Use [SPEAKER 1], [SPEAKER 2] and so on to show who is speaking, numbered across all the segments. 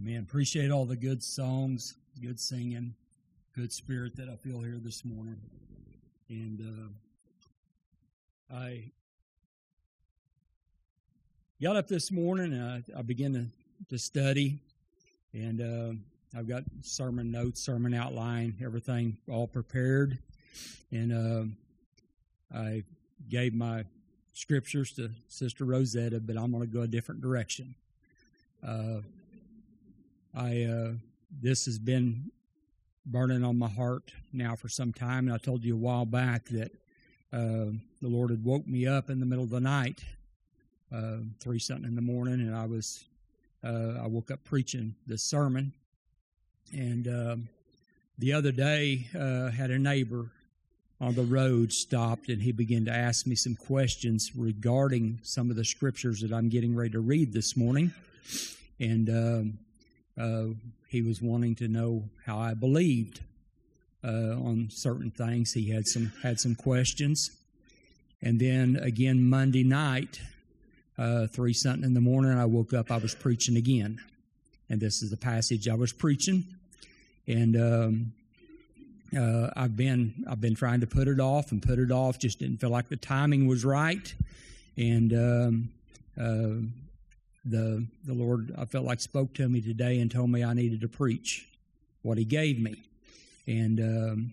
[SPEAKER 1] Amen. Appreciate all the good songs, good singing, good spirit that I feel here this morning. And I got up this morning and I began to study, and I've got sermon notes, sermon outline, everything all prepared. And I gave my scriptures to Sister Rosetta, but I'm going to go a different direction. This has been burning on my heart now for some time, and I told you a while back that the Lord had woke me up in the middle of the night, 3-something in the morning, and I woke up preaching this sermon. And the other day, had a neighbor on the road stopped, and he began to ask me some questions regarding some of the scriptures that I'm getting ready to read this morning. And he was wanting to know how I believed on certain things. He had some questions. And then again Monday night, 3-something in the morning, I woke up, I was preaching again. And this is the passage I was preaching. And I've been trying to put it off, just didn't feel like the timing was right. And the Lord, I felt like, spoke to me today and told me I needed to preach what He gave me. And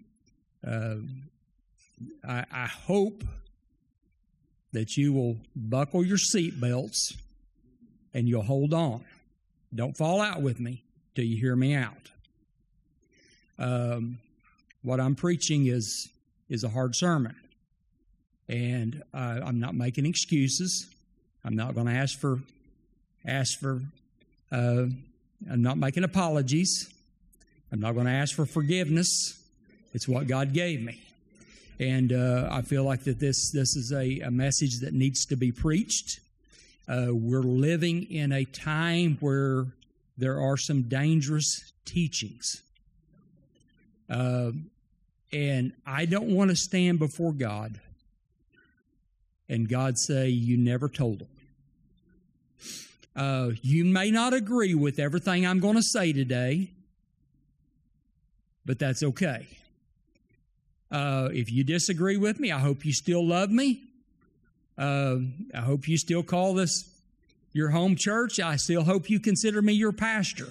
[SPEAKER 1] I hope that you will buckle your seatbelts and you'll hold on. Don't fall out with me till you hear me out. What I'm preaching is a hard sermon. And I'm not making excuses. I'm not going to ask for I'm not making apologies. I'm not going to ask for forgiveness. It's what God gave me. And I feel like that this is a message that needs to be preached. We're living in a time where there are some dangerous teachings. And I don't want to stand before God and God say, "You never told them." You may not agree with everything I'm going to say today, but that's okay. If you disagree with me, I hope you still love me. I hope you still call this your home church. I still hope you consider me your pastor.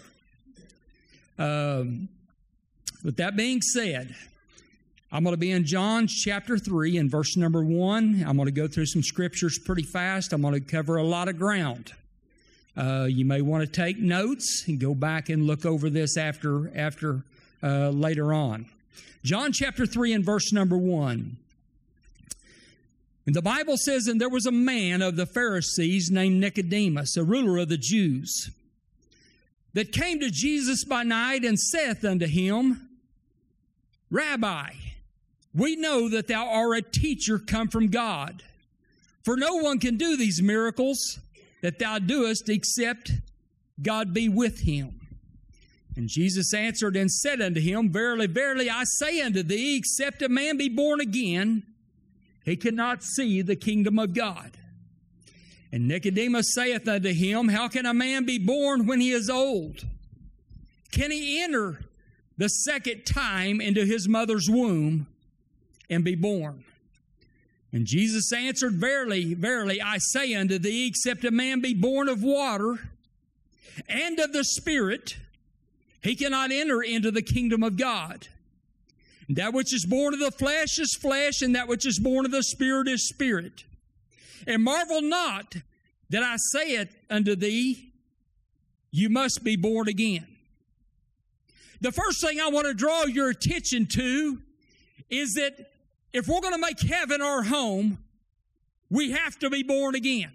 [SPEAKER 1] With that being said, I'm going to be in John chapter 3 and verse number 1. I'm going to go through some scriptures pretty fast. I'm going to cover a lot of ground. You may want to take notes and go back and look over this after later on. John chapter 3 and verse number 1. And the Bible says, "And there was a man of the Pharisees named Nicodemus, a ruler of the Jews, that came to Jesus by night and saith unto him, Rabbi, we know that thou art a teacher come from God. For no one can do these miracles that thou doest, except God be with him. And Jesus answered and said unto him, Verily, verily, I say unto thee, except a man be born again, he cannot see the kingdom of God. And Nicodemus saith unto him, How can a man be born when he is old? Can he enter the second time into his mother's womb and be born? And Jesus answered, Verily, verily, I say unto thee, except a man be born of water and of the Spirit, he cannot enter into the kingdom of God. And that which is born of the flesh is flesh, and that which is born of the Spirit is spirit. And marvel not that I say it unto thee, you must be born again. The first thing I want to draw your attention to is that if we're going to make heaven our home, we have to be born again.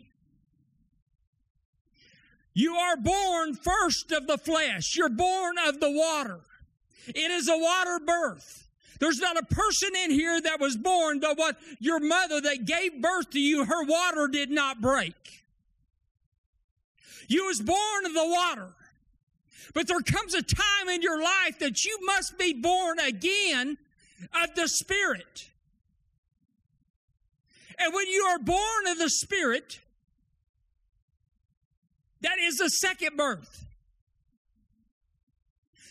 [SPEAKER 1] You are born first of the flesh. You're born of the water. It is a water birth. There's not a person in here that was born to what your mother that gave birth to you, her water did not break. You was born of the water. But there comes a time in your life that you must be born again of the Spirit. And when you are born of the Spirit, that is the second birth.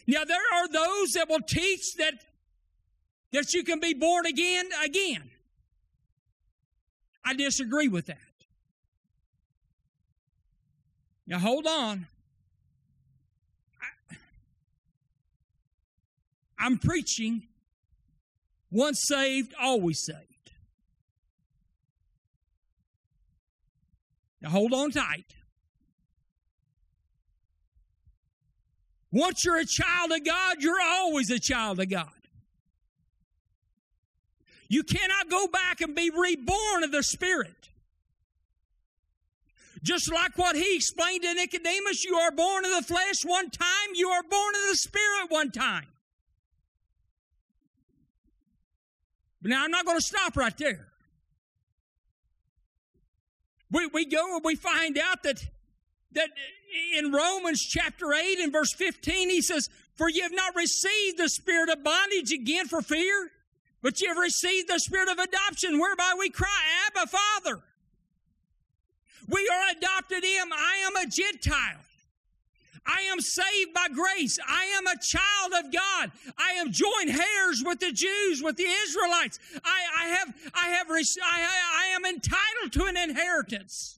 [SPEAKER 1] Now, there are those that will teach that you can be born again. I disagree with that. Now, hold on. I'm preaching once saved, always saved. Now, hold on tight. Once you're a child of God, you're always a child of God. You cannot go back and be reborn of the Spirit. Just like what he explained to Nicodemus, you are born of the flesh one time, you are born of the Spirit one time. But now I'm not going to stop right there. We go and we find out that in Romans chapter 8 and verse 15, he says, "For ye have not received the spirit of bondage again for fear, but ye have received the spirit of adoption, whereby we cry, Abba, Father." We are adopted in. I am a Gentile. I am saved by grace. I am a child of God. I am joint heirs with the Jews, with the Israelites. I am entitled to an inheritance.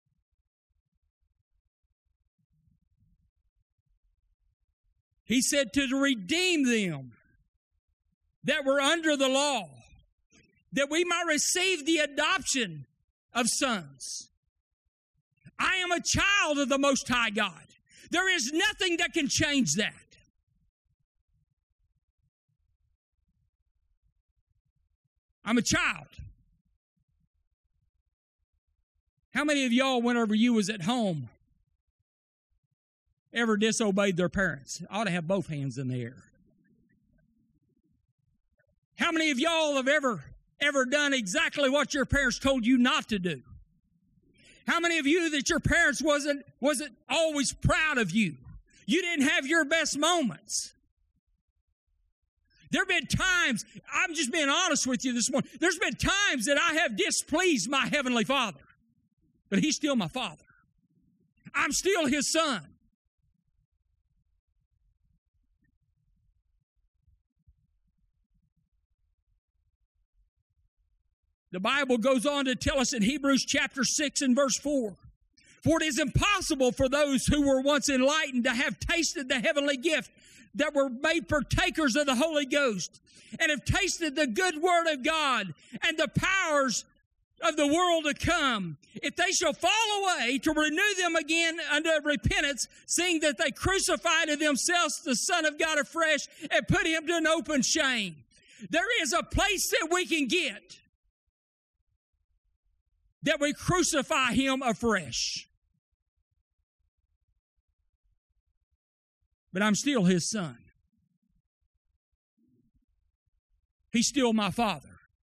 [SPEAKER 1] He said to redeem them that were under the law, that we might receive the adoption of sons. I am a child of the Most High God. There is nothing that can change that. I'm a child. How many of y'all, whenever you was at home, ever disobeyed their parents? I ought to have both hands in the air. How many of y'all have ever done exactly what your parents told you not to do? How many of you that your parents wasn't always proud of you? You didn't have your best moments. There have been times, I'm just being honest with you this morning, there's been times that I have displeased my Heavenly Father. But He's still my Father. I'm still His son. The Bible goes on to tell us in Hebrews chapter 6 and verse 4, "For it is impossible for those who were once enlightened to have tasted the heavenly gift, that were made partakers of the Holy Ghost, and have tasted the good word of God and the powers of the world to come, if they shall fall away, to renew them again unto repentance, seeing that they crucify to themselves the Son of God afresh and put Him to an open shame." There is a place that we can get that we crucify Him afresh. But I'm still His son. He's still my Father.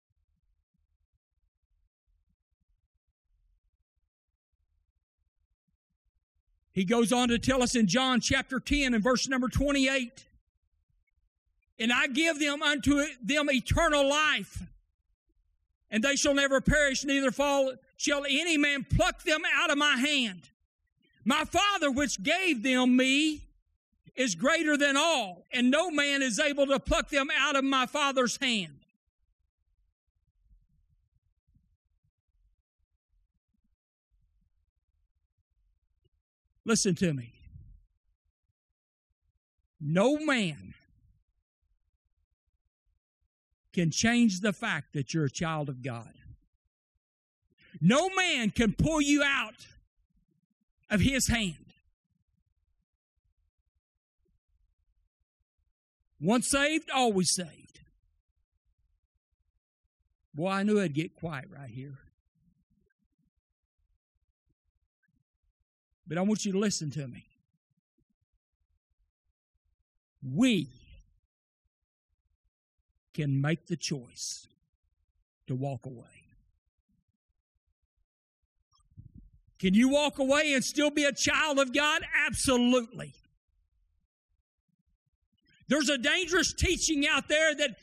[SPEAKER 1] He goes on to tell us in John chapter 10 and verse number 28, "And I give them unto them eternal life, and they shall never perish, neither shall any man pluck them out of my hand. My Father which gave them me is greater than all, and no man is able to pluck them out of my Father's hand." Listen to me. No man can change the fact that you're a child of God. No man can pull you out of His hand. Once saved, always saved. Boy, I knew I'd get quiet right here. But I want you to listen to me. We can make the choice to walk away. Can you walk away and still be a child of God? Absolutely. There's a dangerous teaching out there that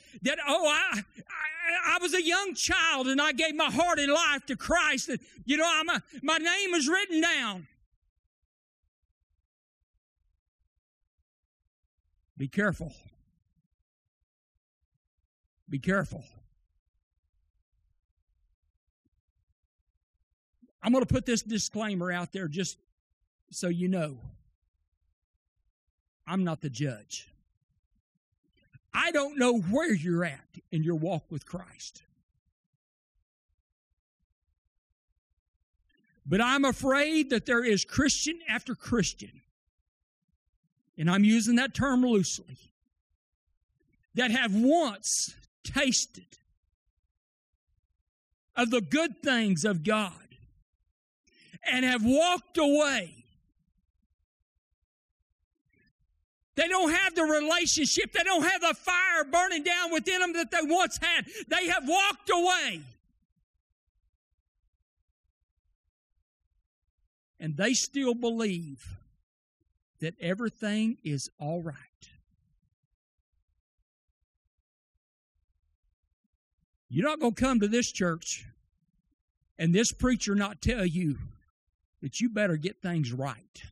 [SPEAKER 1] I was a young child and I gave my heart and life to Christ. And, my name is written down. Be careful. Be careful. I'm going to put this disclaimer out there just so you know. I'm not the judge. I don't know where you're at in your walk with Christ. But I'm afraid that there is Christian after Christian, and I'm using that term loosely, that have once tasted of the good things of God and have walked away. They don't have the relationship. They don't have the fire burning down within them that they once had. They have walked away. And they still believe that everything is all right. You're not going to come to this church and this preacher not tell you that you better get things right.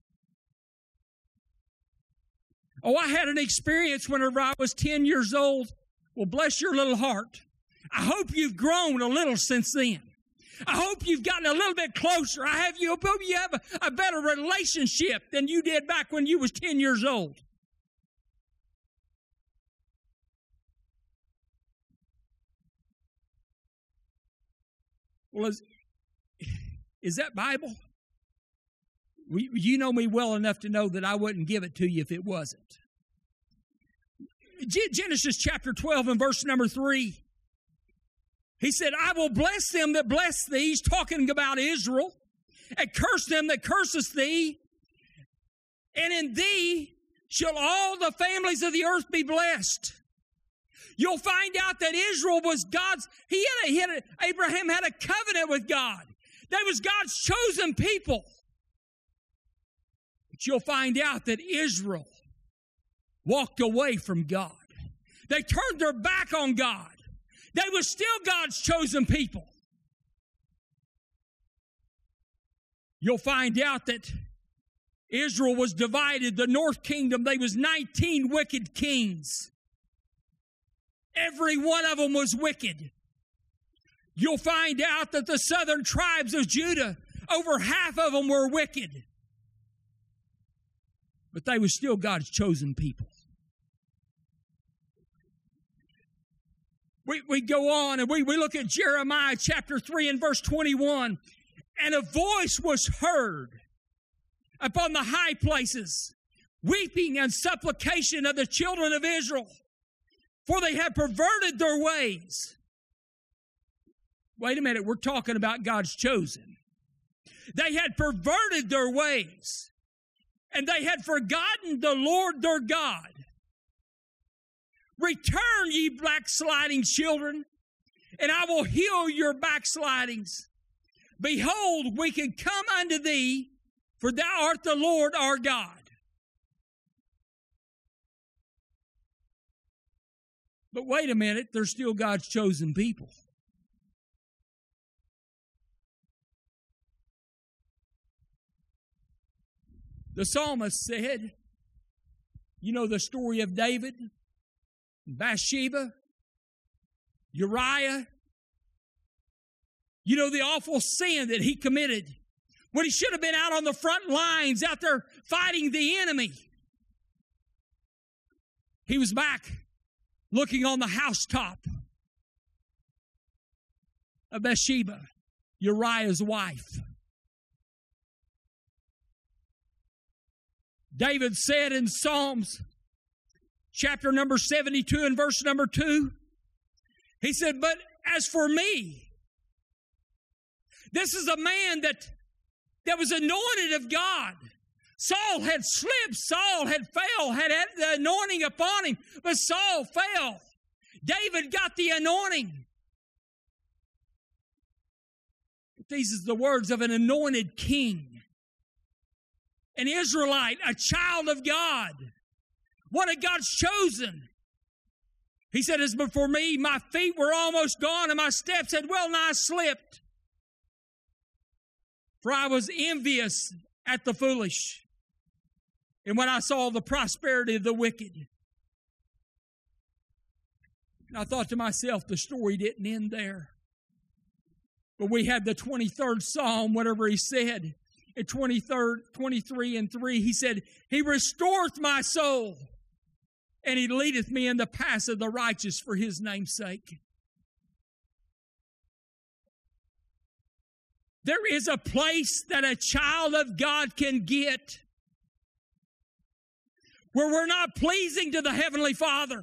[SPEAKER 1] Oh, I had an experience whenever I was 10 years old. Well, bless your little heart. I hope you've grown a little since then. I hope you've gotten a little bit closer. I hope you have a better relationship than you did back when you was 10 years old. Well, is that Bible? You know me well enough to know that I wouldn't give it to you if it wasn't. Genesis chapter 12 and verse number 3. He said, I will bless them that bless thee. He's talking about Israel. And curse them that curseth thee. And in thee shall all the families of the earth be blessed. You'll find out that Israel was God's, Abraham had a covenant with God. That was God's chosen people. But you'll find out that Israel walked away from God. They turned their back on God. They were still God's chosen people. You'll find out that Israel was divided. The north kingdom, there was 19 wicked kings. Every one of them was wicked. You'll find out that the southern tribes of Judah, over half of them were wicked. But they were still God's chosen people. We go on and we look at Jeremiah chapter 3 and verse 21. And a voice was heard upon the high places, weeping and supplication of the children of Israel, for they had perverted their ways. Wait a minute, we're talking about God's chosen. They had perverted their ways, and they had forgotten the Lord their God. Return, ye backsliding children, and I will heal your backslidings. Behold, we can come unto thee, for thou art the Lord our God. But wait a minute, they're still God's chosen people. The psalmist said, you know the story of David, Bathsheba, Uriah. You know the awful sin that he committed when he should have been out on the front lines, out there fighting the enemy. He was back looking on the housetop of Bathsheba, Uriah's wife. David said in Psalms chapter number 72 and verse number 2, he said, but as for me, this is a man that was anointed of God. Saul had slipped, Saul had failed, had the anointing upon him, but Saul fell. David got the anointing. These are the words of an anointed king. An Israelite, a child of God, one of God's chosen. He said, as before me, my feet were almost gone and my steps had well nigh slipped. For I was envious at the foolish. And when I saw the prosperity of the wicked, and I thought to myself, the story didn't end there. But we had the 23rd Psalm, whatever he said. In 23 and 3, he said, He restoreth my soul, and He leadeth me in the paths of the righteous for His name's sake. There is a place that a child of God can get where we're not pleasing to the Heavenly Father.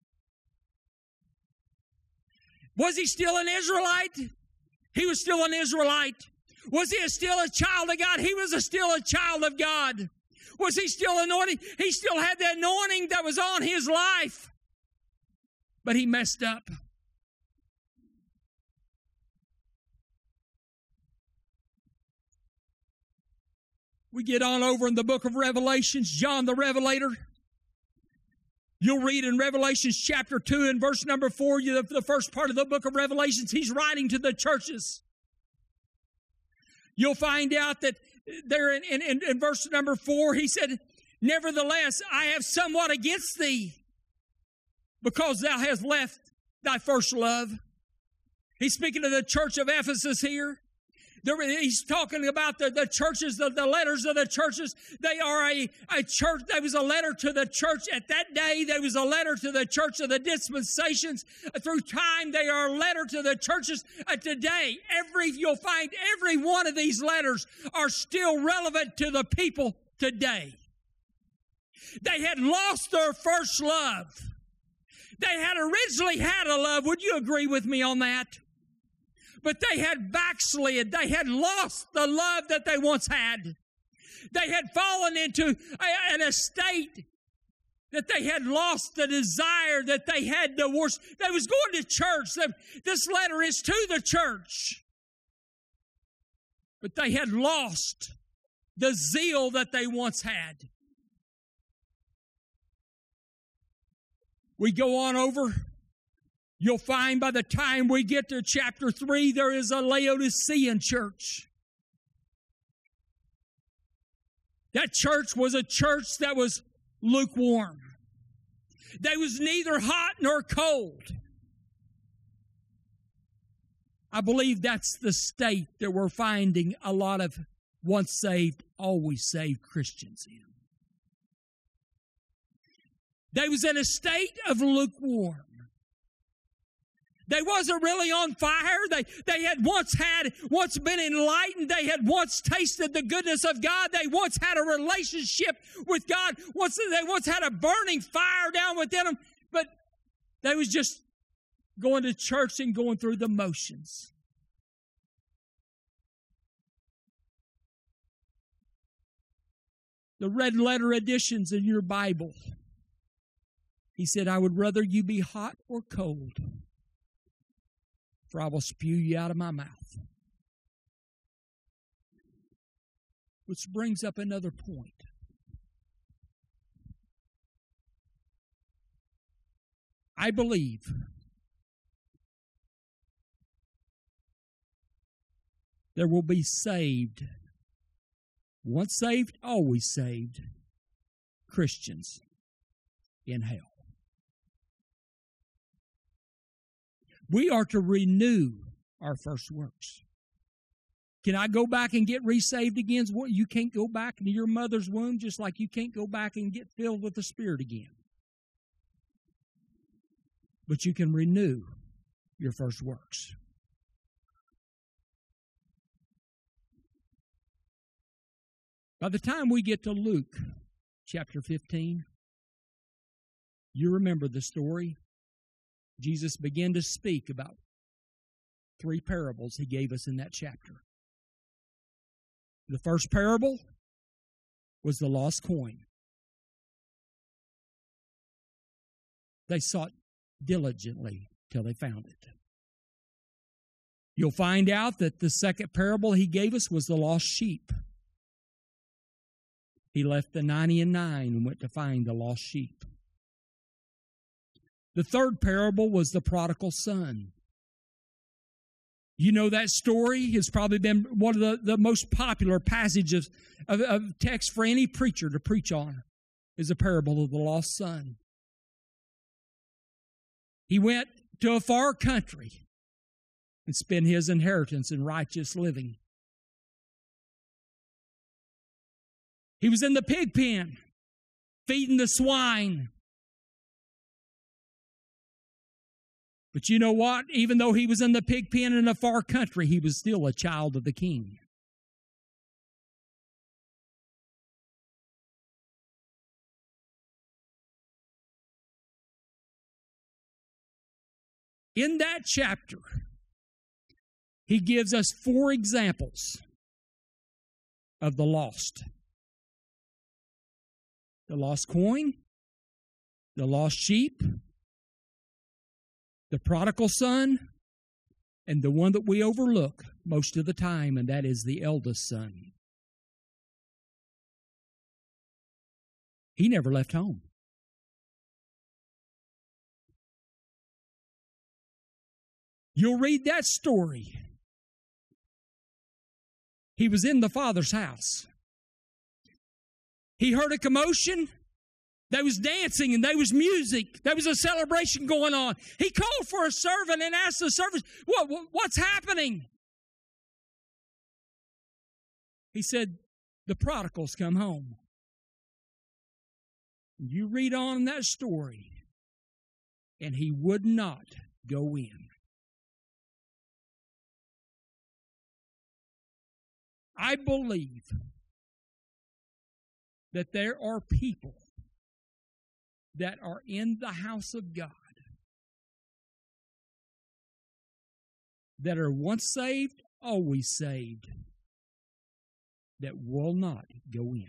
[SPEAKER 1] Was he still an Israelite? He was still an Israelite. Was he still a child of God? He was still a child of God. Was he still anointed? He still had the anointing that was on his life. But he messed up. We get on over in the book of Revelations, John the Revelator. You'll read in Revelations chapter 2 and verse number 4, the first part of the book of Revelations, he's writing to the churches. You'll find out that there in verse number 4, he said, Nevertheless, I have somewhat against thee, because thou hast left thy first love. He's speaking to the church of Ephesus here. He's talking about the churches, the letters of the churches. They are a church. There was a letter to the church at that day. There was a letter to the church of the dispensations. Through time, they are a letter to the churches today. You'll find every one of these letters are still relevant to the people today. They had lost their first love. They had originally had a love. Would you agree with me on that? But they had backslid. They had lost the love that they once had. They had fallen into an estate that they had lost the desire that they had to worship. They was going to church. This letter is to the church. But they had lost the zeal that they once had. We go on over. You'll find by the time we get to chapter 3, there is a Laodicean church. That church was a church that was lukewarm. They was neither hot nor cold. I believe that's the state that we're finding a lot of once saved, always saved Christians in. They was in a state of lukewarm. They wasn't really on fire. They had once been enlightened. They had once tasted the goodness of God. They once had a relationship with God. They once had a burning fire down within them. But they was just going to church and going through the motions. The red letter editions in your Bible. He said, I would rather you be hot or cold, for I will spew you out of my mouth. Which brings up another point. I believe there will be saved, once saved, always saved, Christians in hell. We are to renew our first works. Can I go back and get resaved again? You can't go back into your mother's womb, just like you can't go back and get filled with the Spirit again. But you can renew your first works. By the time we get to Luke chapter 15, you remember the story. Jesus began to speak about 3 parables he gave us in that chapter. The first parable was the lost coin. They sought diligently till they found it. You'll find out that the second parable he gave us was the lost sheep. He left the 99 and went to find the lost sheep. The third parable was the prodigal son. You know that story has probably been one of the most popular passages of text for any preacher to preach on. is a parable of the lost son. He went to a far country and spent his inheritance in righteous living. He was in the pig pen, feeding the swine. But you know what? Even though he was in the pig pen in a far country, he was still a child of the King. In that chapter, he gives us 4 examples of the lost. The lost coin, the lost sheep, the prodigal son, and the one that we overlook most of the time, and that is the eldest son. He never left home. You'll read that story. He was in the Father's house. He heard a commotion. There was dancing and there was music. There was a celebration going on. He called for a servant and asked the servant, what's happening? He said, the prodigals come home. You read on in that story, and he would not go in. I believe that there are people that are in the house of God that are once saved, always saved, that will not go in.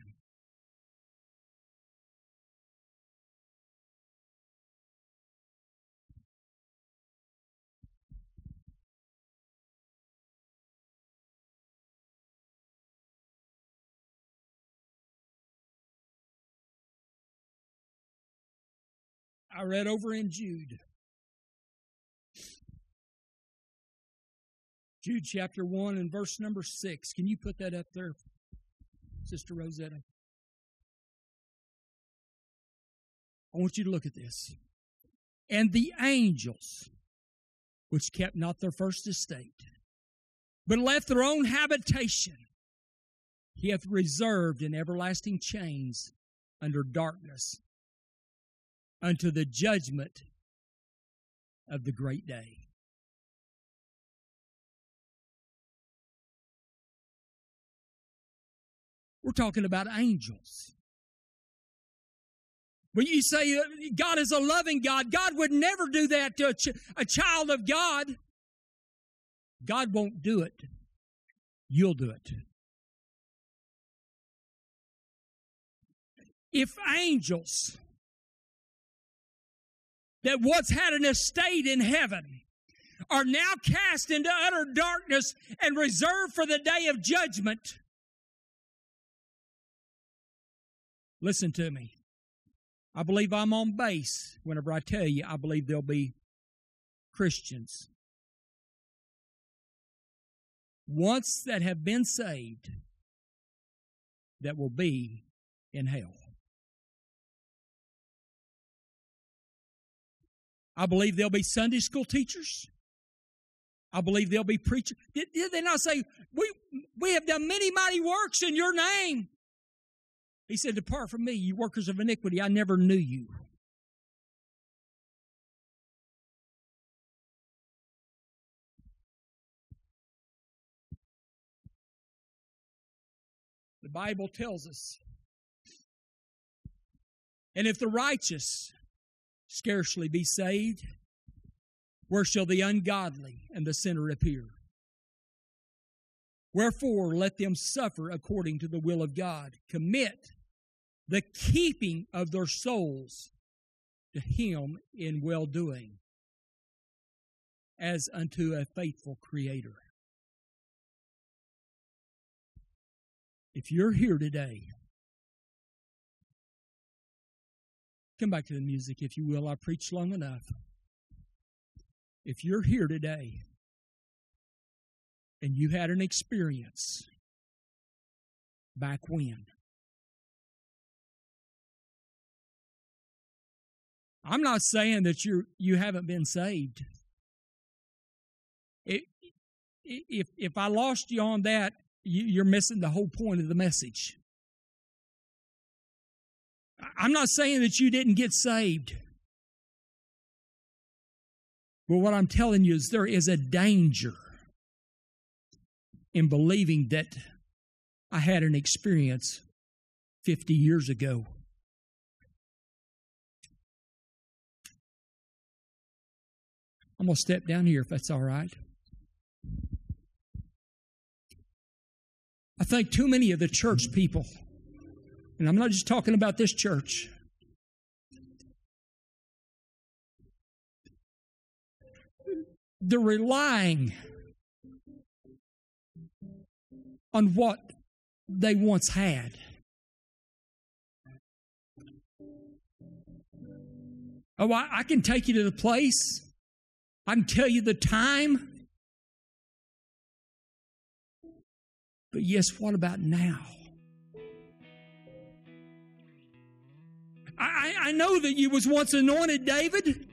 [SPEAKER 1] I read over in Jude. Jude chapter 1 and verse number 6. Can you put that up there, Sister Rosetta? I want you to look at this. And the angels, which kept not their first estate, but left their own habitation, he hath reserved in everlasting chains under darkness, unto the judgment of the great day. We're talking about angels. When you say God is a loving God, God would never do that to a child of God. God won't do it. You'll do it. If angels that once had an estate in heaven are now cast into utter darkness and reserved for the day of judgment, listen to me. I believe I'm on base whenever I tell you I believe there'll be Christians once that have been saved that will be in hell. I believe there'll be Sunday school teachers. I believe there'll be preachers. Did they not say, we have done many mighty works in your name? He said, depart from me, you workers of iniquity. I never knew you. The Bible tells us, and if the righteous scarcely be saved, where shall the ungodly and the sinner appear? Wherefore, let them suffer according to the will of God. Commit the keeping of their souls to Him in well-doing, as unto a faithful Creator. If you're here today, come back to the music, if you will. I preached long enough. If you're here today and you had an experience back when, I'm not saying that you haven't been saved. If I lost you on that, you're missing the whole point of the message. I'm not saying that you didn't get saved. But what I'm telling you is there is a danger in believing that I had an experience 50 years ago. I'm going to step down here if that's all right. I think too many of the church people, and I'm not just talking about this church, they're relying on what they once had. Oh, I can take you to the place. I can tell you the time. But yes, what about now? I know that you was once anointed, David.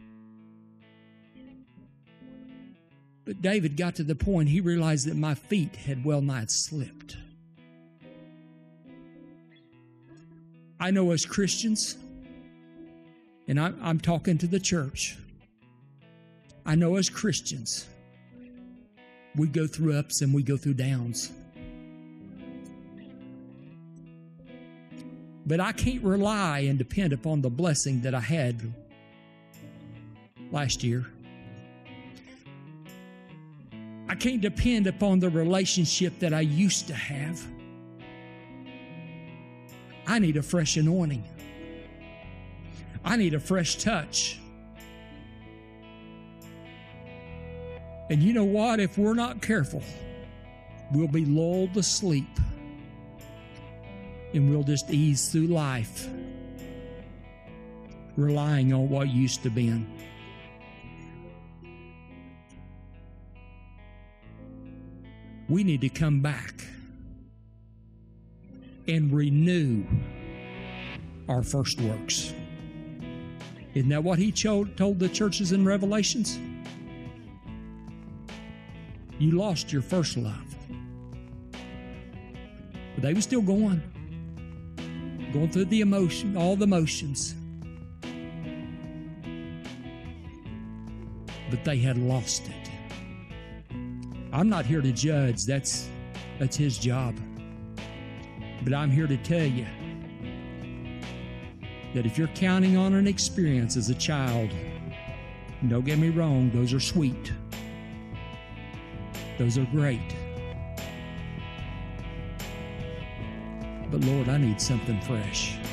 [SPEAKER 1] But David got to the point he realized that my feet had well nigh slipped. I know as Christians, and I'm talking to the church, I know as Christians, we go through ups and we go through downs. But I can't rely and depend upon the blessing that I had last year. I can't depend upon the relationship that I used to have. I need a fresh anointing. I need a fresh touch. And you know what? If we're not careful, we'll be lulled to sleep. And we'll just ease through life, relying on what used to be. We need to come back and renew our first works. Isn't that what he told the churches in Revelations? You lost your first love. But they were still going through the emotion, all the motions. But they had lost it. I'm not here to judge. That's his job. But I'm here to tell you that if you're counting on an experience as a child, don't get me wrong, those are sweet. Those are great. But Lord, I need something fresh.